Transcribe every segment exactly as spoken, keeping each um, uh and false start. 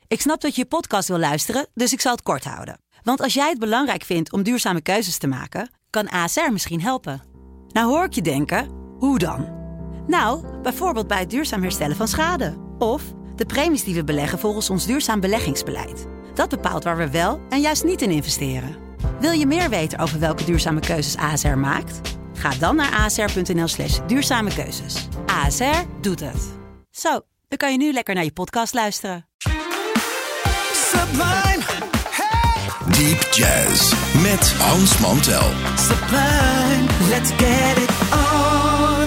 Ik snap dat je je podcast wil luisteren, dus ik zal het kort houden. Want als jij het belangrijk vindt om duurzame keuzes te maken, kan A S R misschien helpen. Nou hoor ik je denken, hoe dan? Nou, bijvoorbeeld bij het duurzaam herstellen van schade. Of de premies die we beleggen volgens ons duurzaam beleggingsbeleid. Dat bepaalt waar we wel en juist niet in investeren. Wil je meer weten over welke duurzame keuzes A S R maakt? Ga dan naar asr.nl slash duurzame keuzes. A S R doet het. Zo, dan kan je nu lekker naar je podcast luisteren. Sublime, hey! Deep Jazz met Hans Mantel. Sublime, let's get it on.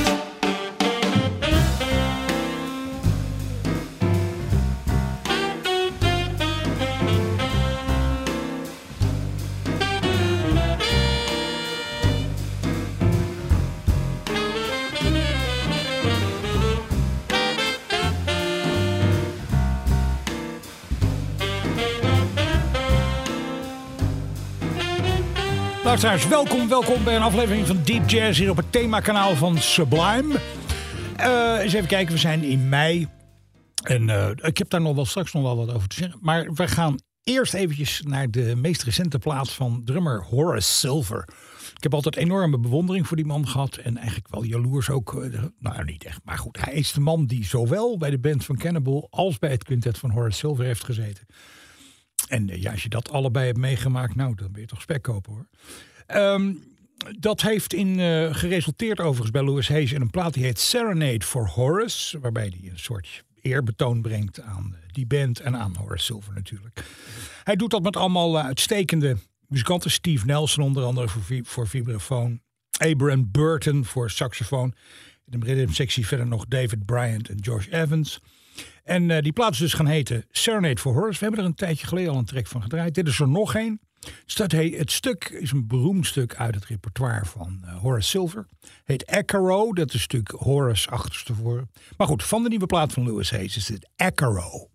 Luisteraars, welkom, welkom bij een aflevering van Deep Jazz hier op het themakanaal van Sublime. Uh, eens even kijken, we zijn in mei. En uh, ik heb daar nog wel straks nog wel wat over te zeggen. Maar we gaan eerst eventjes naar de meest recente plaat van drummer Horace Silver. Ik heb altijd enorme bewondering voor die man gehad. En eigenlijk wel jaloers ook. Uh, nou, niet echt. Maar goed, hij is de man die zowel bij de band van Cannibal als bij het quintet van Horace Silver heeft gezeten. En uh, ja, als je dat allebei hebt meegemaakt, nou, dan ben je toch spek kopen hoor. Um, dat heeft in uh, geresulteerd overigens bij Louis Hayes in een plaat die heet Serenade for Horace. Waarbij hij een soort eerbetoon brengt aan die band en aan Horace Silver natuurlijk. Hij doet dat met allemaal uh, uitstekende muzikanten. Steve Nelson onder andere voor, vi- voor vibrafoon. Abraham Burton voor saxofoon. In de rhythmsectie verder nog David Bryant en Josh Evans. En uh, die plaat is dus gaan heten Serenade for Horace. We hebben er een tijdje geleden al een track van gedraaid. Dit is er nog één. Het stuk is een beroemd stuk uit het repertoire van uh, Horace Silver. Heet Acaro. Dat is natuurlijk Horace achterstevoren. Maar goed, van de nieuwe plaat van Louis Hayes is dit Acaro.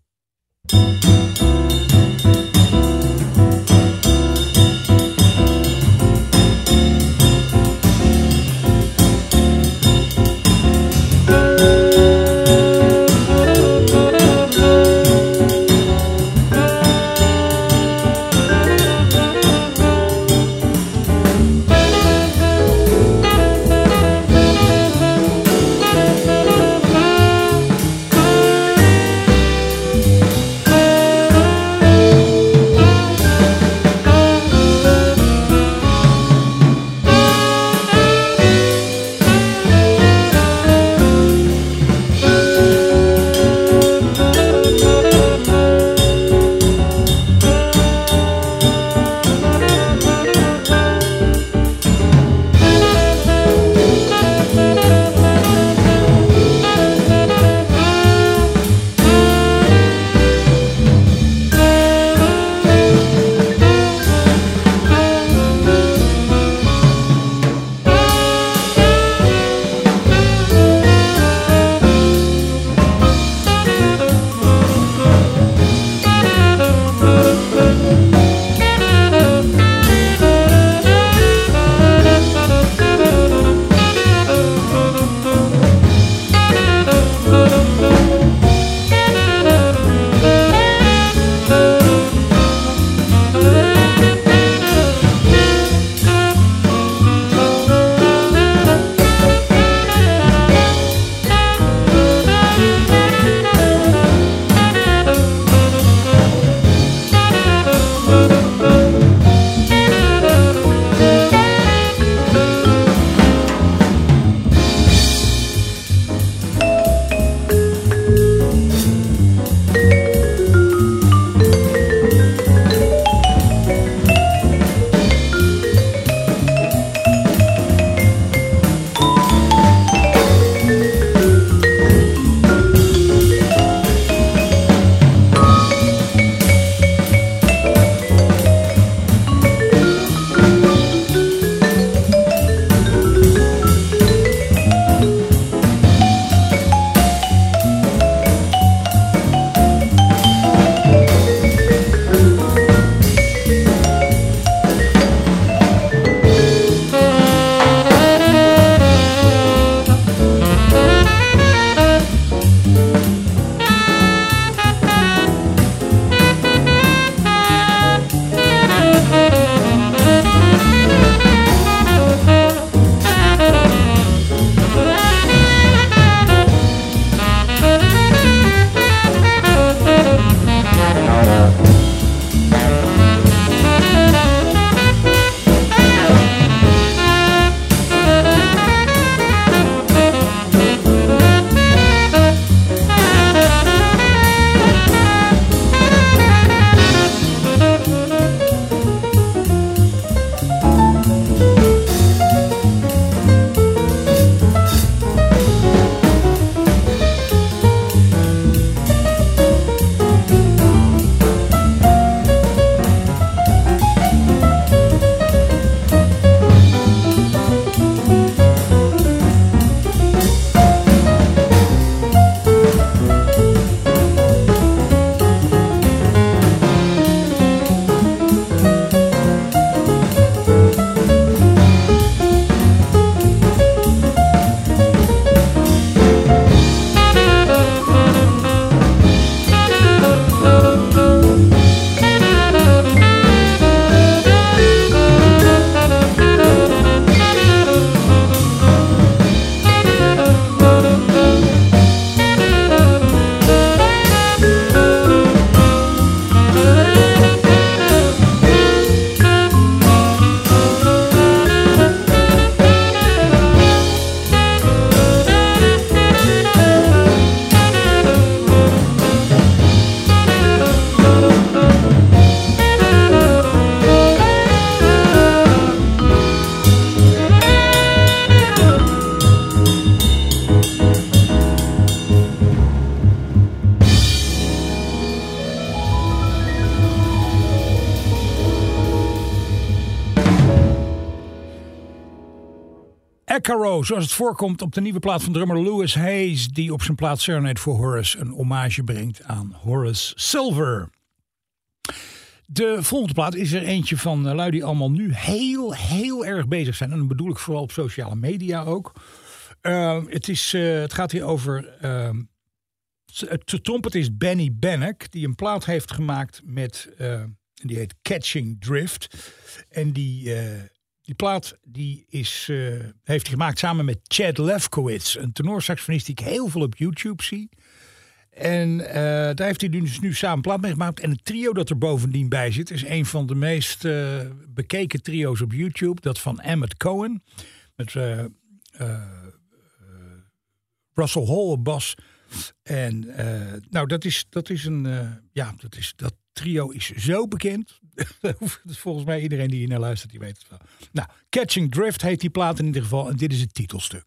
Ecaro, zoals het voorkomt op de nieuwe plaat van drummer Louis Hayes, die op zijn plaat Serenade for Horace een hommage brengt aan Horace Silver. De volgende plaat is er eentje van uh, lui die allemaal nu heel, heel erg bezig zijn. En dan bedoel ik vooral op sociale media ook. Uh, het, is, uh, het gaat hier over... Uh, de trompetist Benny Bannock, die een plaat heeft gemaakt met... Uh, die heet Catching Drift. En die... Uh, Die plaat die is, uh, heeft hij gemaakt samen met Chad Lefkowitz, een tenorsaxofonist die ik heel veel op YouTube zie. En uh, daar heeft hij dus nu samen een plaat mee gemaakt. En het trio dat er bovendien bij zit is een van de meest uh, bekeken trio's op YouTube. Dat van Emmett Cohen. Met uh, uh, uh, Russell Hall op bas. En uh, nou, dat is, dat is een, uh, ja, dat is, dat trio is zo bekend. Volgens mij iedereen die hier naar luistert, die weet het wel. Nou, Catching Drift heet die plaat in ieder geval. En dit is het titelstuk.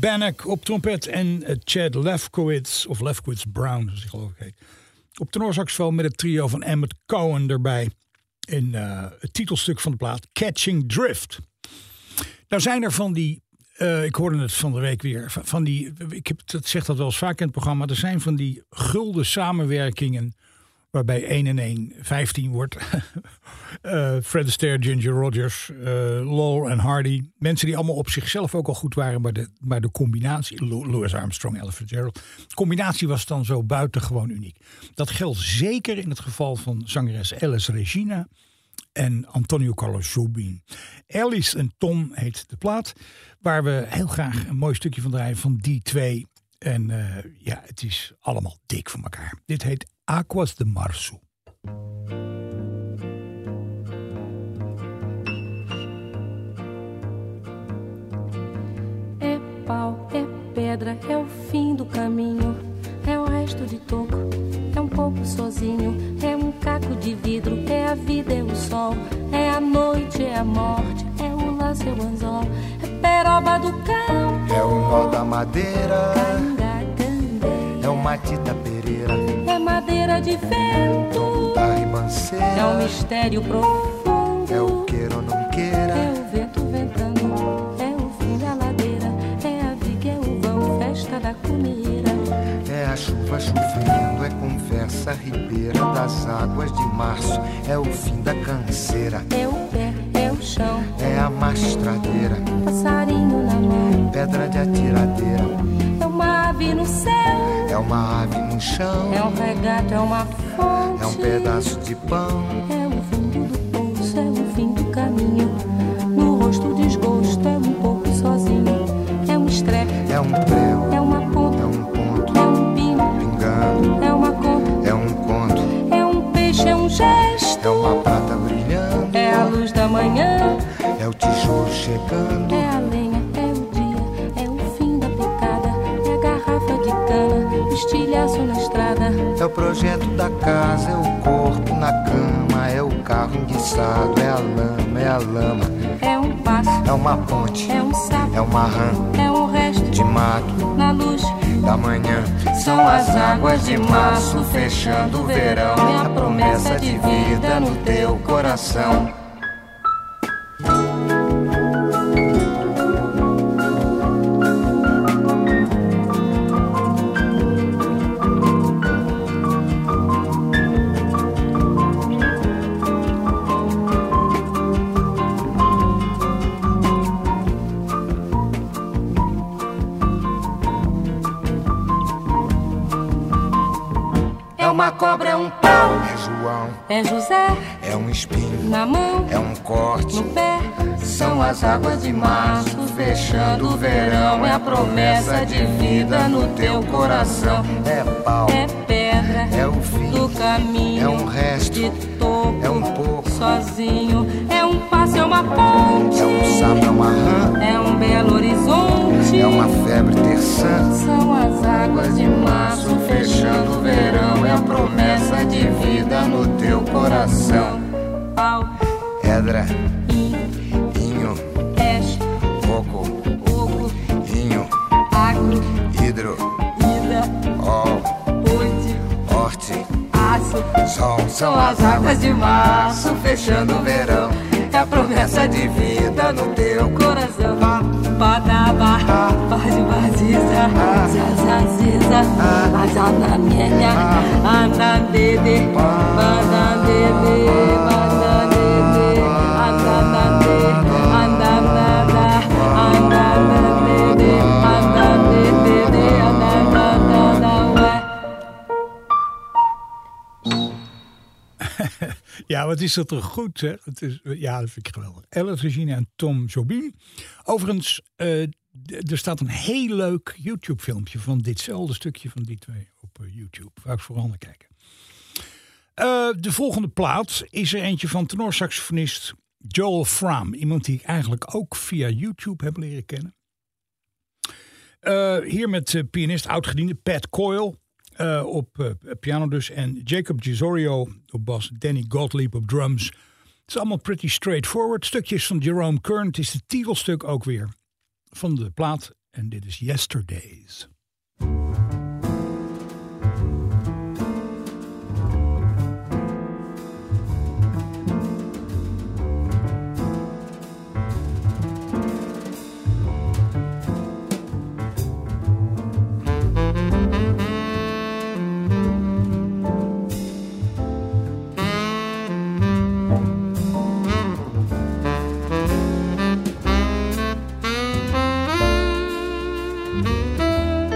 Bannock op trompet en uh, Chad Lefkowitz, of Lefkowitz-Brown, zoals hij geloof ik heet, op tenorsaxofoon met het trio van Emmett Cohen erbij. In uh, het titelstuk van de plaat, Catching Drift. Nou zijn er van die, uh, ik hoorde het van de week weer, van, van die, ik heb, dat zeg dat wel eens vaak in het programma, er zijn van die gulden samenwerkingen waarbij één en één vijftien wordt. uh, Fred Astaire, Ginger Rogers, uh, Lowell en Hardy. Mensen die allemaal op zichzelf ook al goed waren, maar de, maar de combinatie, Louis Armstrong, Ella Fitzgerald, de combinatie was dan zo buitengewoon uniek. Dat geldt zeker in het geval van zangeres Alice Regina en Antonio Carlos Jobim. Alice en Tom heet de plaat, waar we heel graag een mooi stukje van draaien van die twee. En uh, ja, het is allemaal dik voor elkaar. Dit heet Aquas de Março. É pau, é pedra, é o fim do caminho. É o resto de toco, é um pouco sozinho. É um caco de vidro, é a vida, é o sol. É a noite, é a morte, é o laço, é o anzol. É peroba do campo, é o nó da madeira. Canga, candei, é o matita pereira. É madeira de vento, da ribanceira. É um mistério profundo, é o queira ou não queira. É o vento ventando, é o fim da ladeira. É a viga, é o vão, festa da cumeira. É a chuva chovendo, é conversa ribeira das águas de março. É o fim da canseira. É o pé, é o chão, é a mastradeira. Passarinho na mão, pedra de atiradeira. É uma ave no céu, é uma ave no chão. É um regato, é uma fonte, é um pedaço de pão. É o fundo do poço, é o fim do caminho. No rosto o desgosto, é um pouco sozinho. É um estrepe, é um prego, é uma ponta, é um ponto, é um pino, pingando, é uma conta, é um conto, é um peixe, é um gesto, é uma prata brilhando, é a luz da manhã, é o tijolo chegando, é a lenha, é o dia, é o fim da picada, é a garrafa de cana, o estilhaço na estrada, é o projeto da casa, é o corpo na cama, é o carro enguiçado, é a lama, é a lama, é um passo, é uma ponte, é um sapo, é uma rã, é um resto de mato, na luz da manhã. São as águas de março fechando o verão, é a promessa de vida no teu coração. É uma cobra, é um pau, é João, é José, é um espinho na mão, é um corte no pé. São as águas de março fechando o verão. É a promessa de vida no teu coração. É pau, é pedra, é o fim do caminho, é um resto de toco, é um pouco sozinho. É um passo, é uma ponte, é um sapo, é uma rã, é um belo horizonte, é uma febre terçã. São as águas de março fechando o verão. É a promessa de vida no teu coração. Pau, pedra, inho, peixe, coco, oco, inho, agro, hidro, ida, ol, horte, horte, aço, sol. São as águas de março fechando o verão. É a promessa de vida no teu coração. Badaba, bade baziza, zazaziza, azanamienya, andandede, bandandede, bandandede, andandande, andandada, andandandede, andandede, andandada, ué. Ja, wat is dat toch goed, hè? Het is, ja, dat vind ik geweldig. Alice Regina en Tom Jobim. Overigens, uh, d- er staat een heel leuk YouTube-filmpje van ditzelfde stukje van die twee op uh, YouTube. Waar ik vooral naar kijken. Uh, de volgende plaat is er eentje van tenorsaxofonist Joel Frahm. Iemand die ik eigenlijk ook via YouTube heb leren kennen. Uh, hier met uh, pianist, oudgediende Pat Coyle. Uh, op uh, piano dus. En Jacob Gisorio op bas. Danny Gottlieb op drums. Het is allemaal pretty straightforward. Stukjes van Jerome Kern. Het is het titelstuk ook weer van de plaat. En dit is Yesterdays. Thank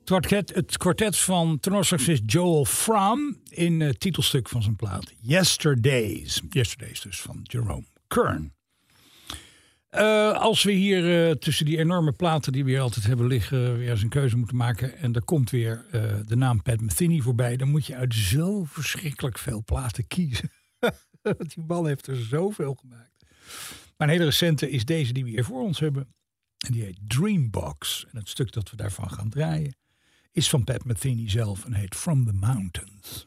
kwartet, het kwartet van tenorsaxist Joel Fromm in het titelstuk van zijn plaat Yesterdays. Yesterdays dus van Jerome Kern. Uh, als we hier uh, tussen die enorme platen die we hier altijd hebben liggen weer eens een keuze moeten maken en er komt weer uh, de naam Pat Metheny voorbij, dan moet je uit zo verschrikkelijk veel platen kiezen. Die man heeft er zoveel gemaakt. Maar een hele recente is deze die we hier voor ons hebben. En die heet Dreambox. En het stuk dat we daarvan gaan draaien is van Pat Metheny zelf en heet From the Mountains.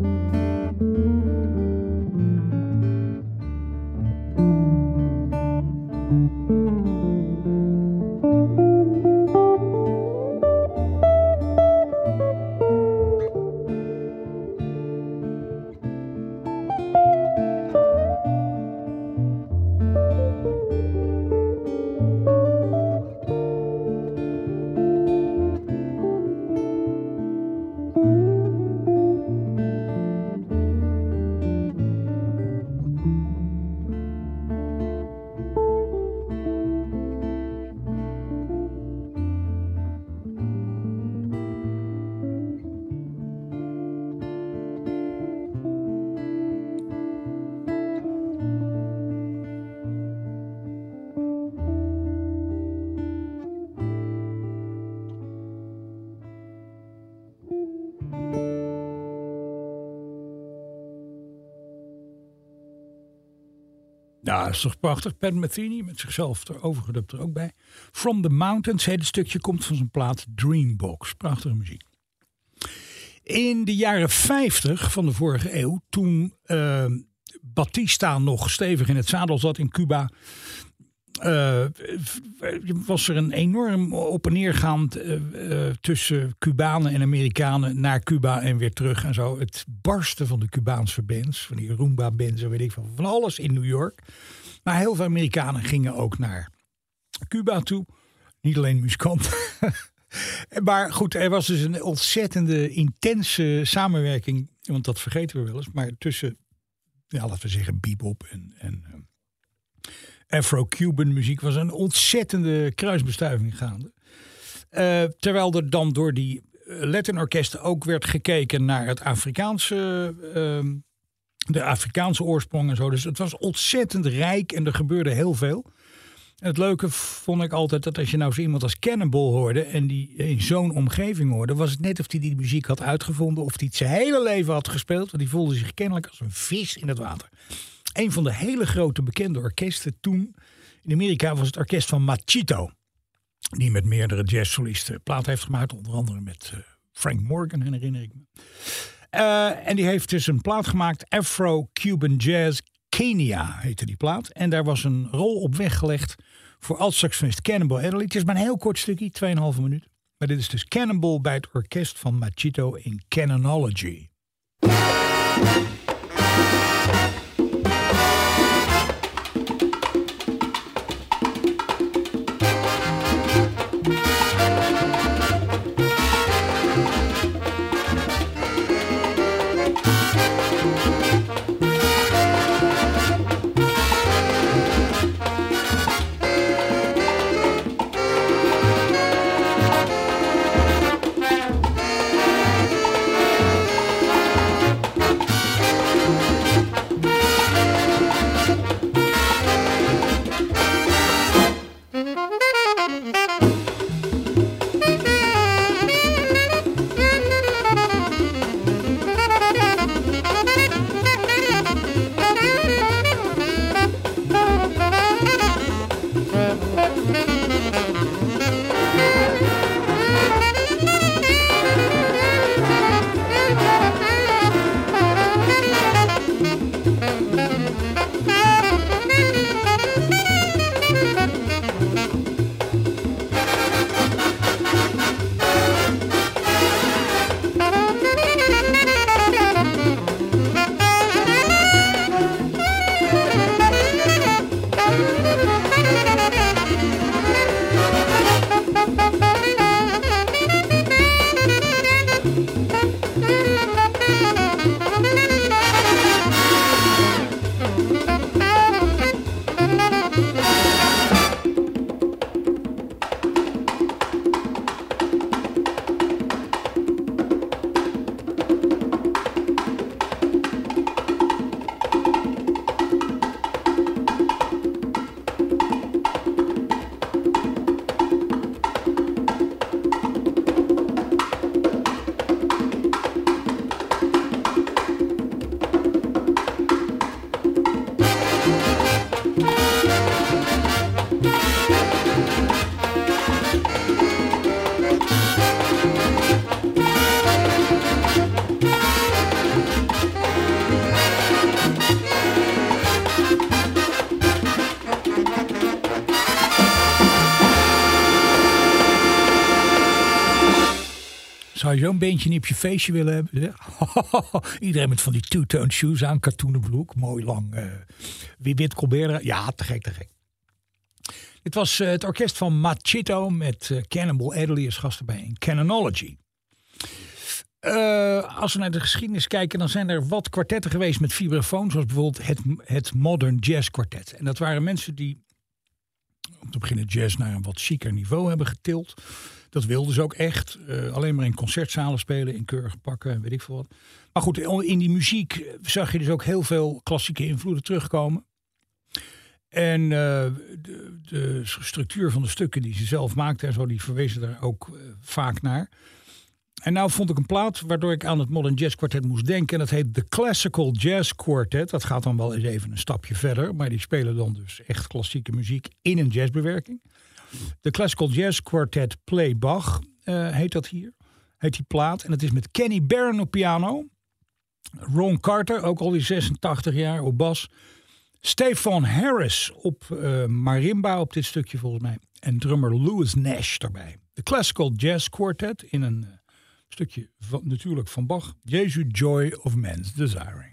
Ja, dat is toch prachtig. Pat Metheny met zichzelf er overgedubt er ook bij. From the Mountains, het stukje komt van zijn plaat Dreambox. Prachtige muziek. In de jaren vijftig van de vorige eeuw, toen uh, Batista nog stevig in het zadel zat in Cuba, Uh, was er een enorm op- en neergaand uh, uh, tussen Cubanen en Amerikanen naar Cuba en weer terug en zo. Het barsten van de Cubaanse bands, van die Roomba bands en weet ik van, van alles in New York. Maar heel veel Amerikanen gingen ook naar Cuba toe. Niet alleen muzikanten. Maar goed, er was dus een ontzettende intense samenwerking, want dat vergeten we wel eens, maar tussen, ja, laten we zeggen, bebop en, en uh, Afro-Cuban muziek was een ontzettende kruisbestuiving gaande. Uh, terwijl er dan door die Latin orkesten ook werd gekeken naar het Afrikaanse, uh, de Afrikaanse oorsprong en zo. Dus het was ontzettend rijk en er gebeurde heel veel. En het leuke vond ik altijd dat als je nou zo iemand als Cannonball hoorde en die in zo'n omgeving hoorde, was het net of hij die, die muziek had uitgevonden of die het zijn hele leven had gespeeld. Want die voelde zich kennelijk als een vis in het water. Een van de hele grote bekende orkesten toen in Amerika was het orkest van Machito. Die met meerdere jazzsolisten plaat heeft gemaakt. Onder andere met uh, Frank Morgan, herinner ik me. Uh, en die heeft dus een plaat gemaakt. Afro-Cuban Jazz Kenia heette die plaat. En daar was een rol op weggelegd voor altsaxofonist Cannonball Adderley. Het is maar een heel kort stukje, tweeënhalve minuut. Maar dit is dus Cannonball bij het orkest van Machito in Cannonology. Zou je zo'n beentje niet op je feestje willen hebben? Zeg? Iedereen met van die two-tone shoes aan, katoenen broek, mooi lang. Uh, wie wit Colbert. Ja, te gek, te gek. Dit was uh, het orkest van Machito met uh, Cannonball Adderley als gast erbij in Canonology. Uh, als we naar de geschiedenis kijken, dan zijn er wat kwartetten geweest met vibrafoon, zoals bijvoorbeeld het, het Modern Jazz Quartet. En dat waren mensen die om te beginnen jazz naar een wat chiquer niveau hebben getild. Dat wilden ze ook echt. Uh, alleen maar in concertzalen spelen, in keurige pakken, weet ik veel wat. Maar goed, in die muziek zag je dus ook heel veel klassieke invloeden terugkomen. En uh, de, de structuur van de stukken die ze zelf maakten en zo, die verwezen daar ook uh, vaak naar. En nou vond ik een plaat waardoor ik aan het Modern Jazz Quartet moest denken. En dat heet The Classical Jazz Quartet. Dat gaat dan wel eens even een stapje verder. Maar die spelen dan dus echt klassieke muziek in een jazzbewerking. The Classical Jazz Quartet Play Bach uh, heet dat hier. Heet die plaat. En het is met Kenny Barron op piano. Ron Carter, ook alweer zesentachtig jaar, op bas. Stefan Harris op uh, marimba op dit stukje volgens mij. En drummer Louis Nash daarbij. The Classical Jazz Quartet in een uh, stukje van, natuurlijk van Bach. Jesu Joy of Man's Desiring.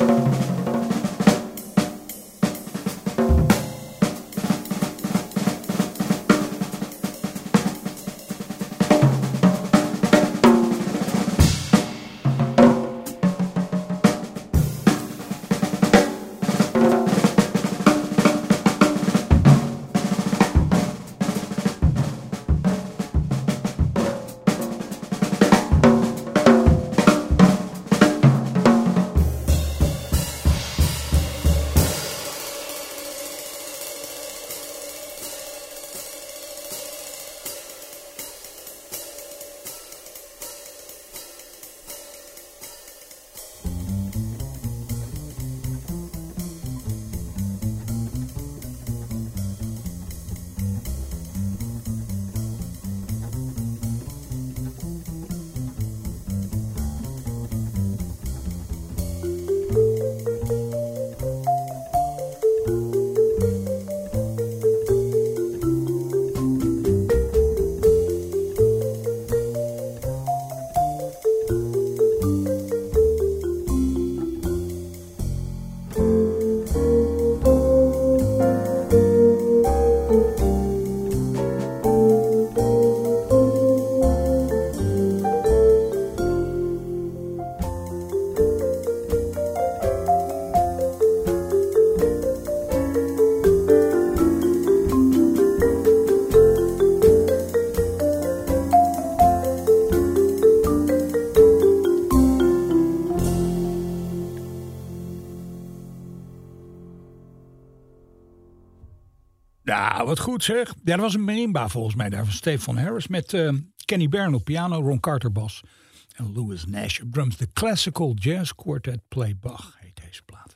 Ja, wat goed zeg. Ja, dat was een marimba volgens mij daar van Stefan Harris. Met uh, Kenny Barron op piano, Ron Carter bas en Louis Nash op drums. De Classical Jazz Quartet Play Bach heet deze plaat.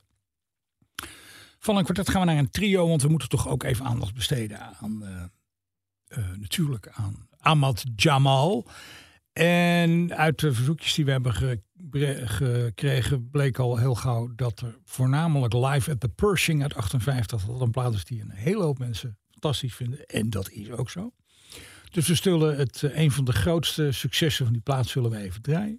Van een kwartet gaan we naar een trio, want we moeten toch ook even aandacht besteden aan uh, uh, natuurlijk aan Ahmad Jamal. En uit de verzoekjes die we hebben ge- gekregen bleek al heel gauw dat er voornamelijk Live at the Pershing uit achtenvijftig, dat een plaat is die een hele hoop mensen fantastisch vinden. En dat is ook zo. Dus we zullen het, uh, een van de grootste successen van die plaat zullen we even draaien.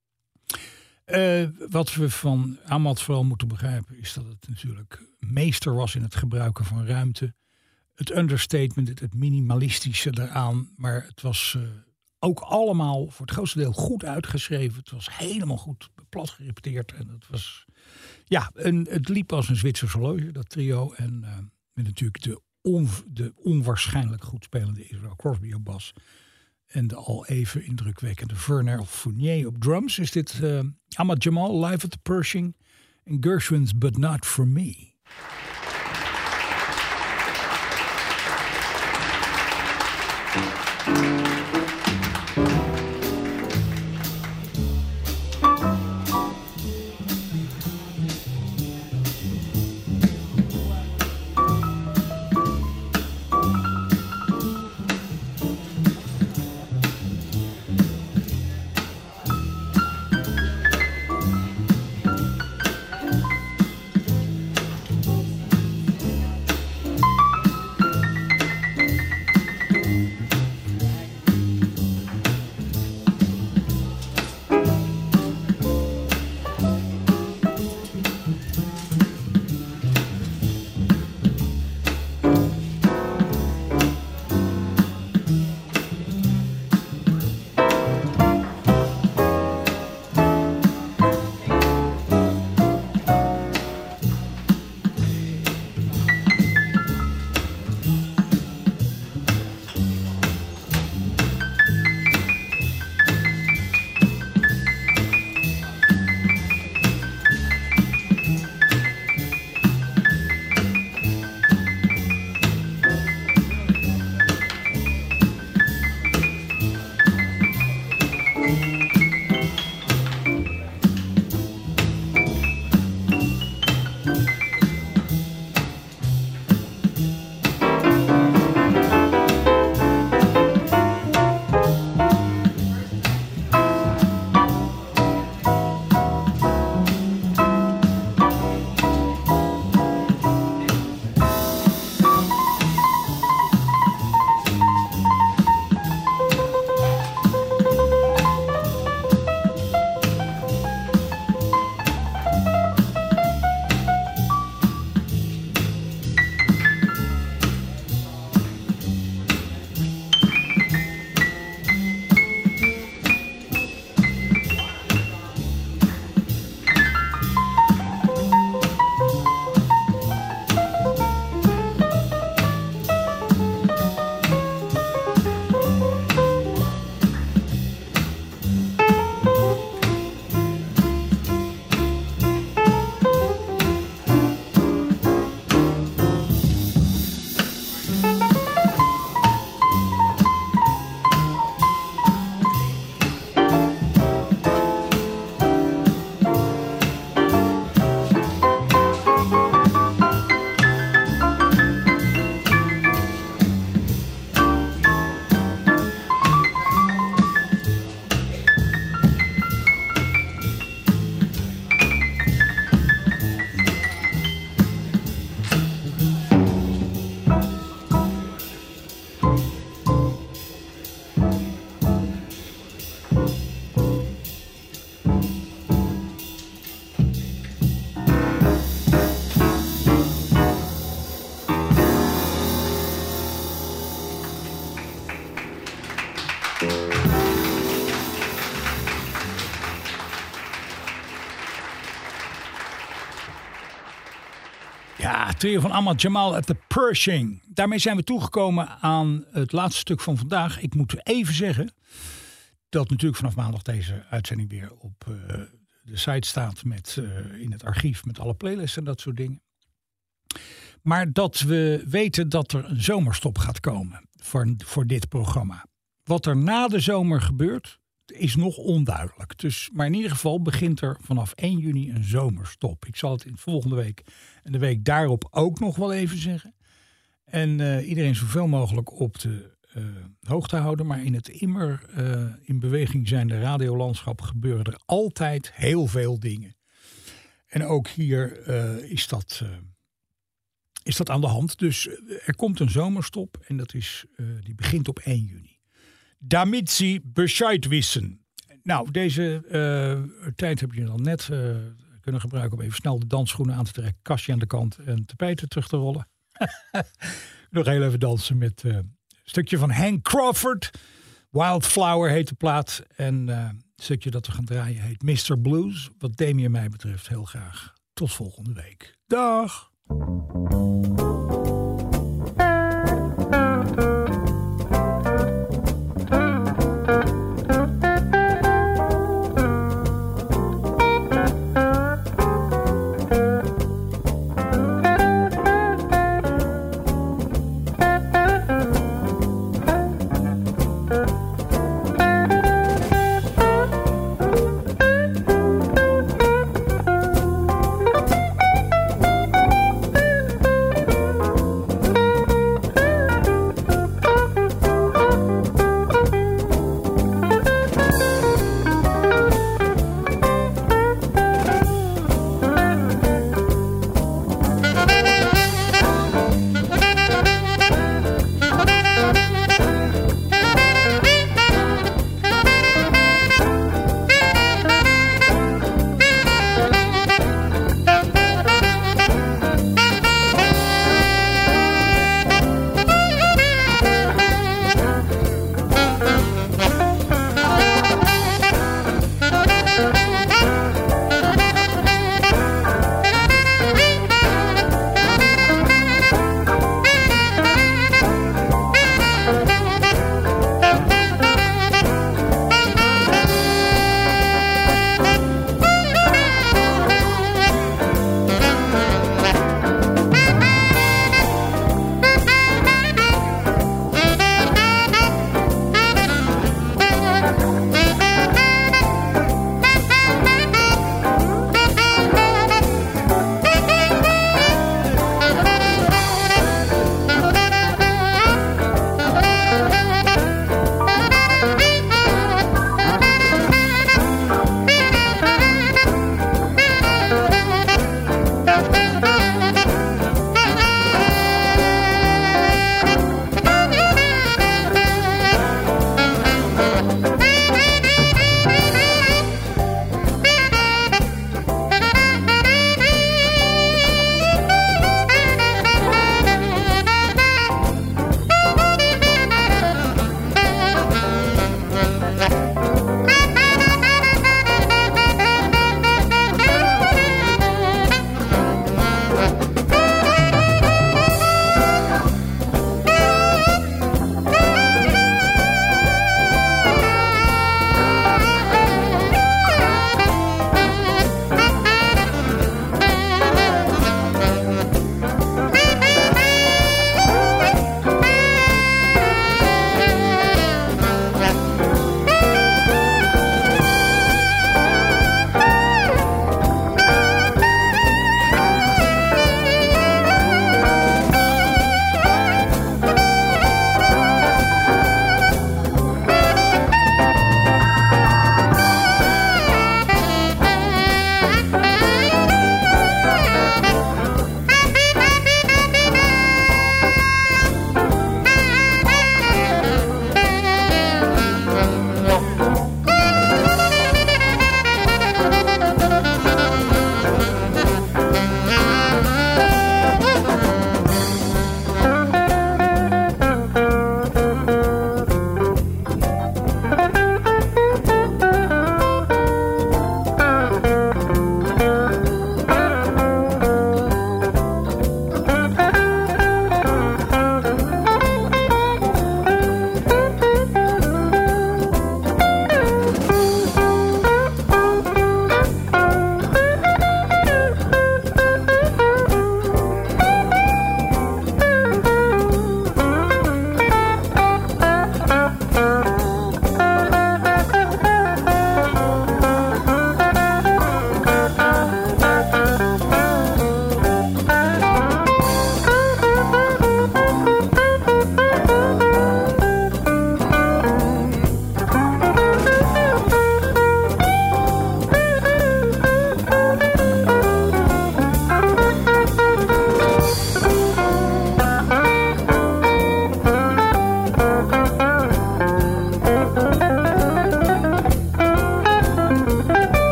Uh, wat we van Ahmad vooral moeten begrijpen is dat het natuurlijk meester was in het gebruiken van ruimte. Het understatement, het, het minimalistische daaraan. Maar het was uh, ook allemaal voor het grootste deel goed uitgeschreven. Het was helemaal goed plat gerepeteerd. En het was, ja, een, het liep als een Zwitserse horloge, dat trio. En uh, met natuurlijk de, on, de onwaarschijnlijk goed spelende Israel Crosby op bas. En de al even indrukwekkende Werner Fournier op drums. Is dit uh, Ahmad Jamal, Live at the Pershing en Gershwin's But Not For Me. Ja, trio van Ahmad Jamal at the Pershing. Daarmee zijn we toegekomen aan het laatste stuk van vandaag. Ik moet even zeggen dat natuurlijk vanaf maandag deze uitzending weer op uh, de site staat met uh, in het archief met alle playlists en dat soort dingen. Maar dat we weten dat er een zomerstop gaat komen voor, voor dit programma. Wat er na de zomer gebeurt, is nog onduidelijk. Dus, maar in ieder geval begint er vanaf één juni een zomerstop. Ik zal het in de volgende week en de week daarop ook nog wel even zeggen. En uh, iedereen zoveel mogelijk op de uh, hoogte houden. Maar in het immer uh, in beweging zijnde radiolandschap gebeuren er altijd heel veel dingen. En ook hier uh, is dat... Uh, is dat aan de hand. Dus er komt een zomerstop en dat is, uh, die begint op één juni. Damit Sie Bescheid wissen. Nou, deze uh, tijd heb je dan net uh, kunnen gebruiken om even snel de dansschoenen aan te trekken, kastje aan de kant en tapijten terug te rollen. Nog heel even dansen met uh, een stukje van Hank Crawford. Wildflower heet de plaat. En uh, het stukje dat we gaan draaien heet mister Blues. Wat Demi en mij betreft heel graag. Tot volgende week. Dag!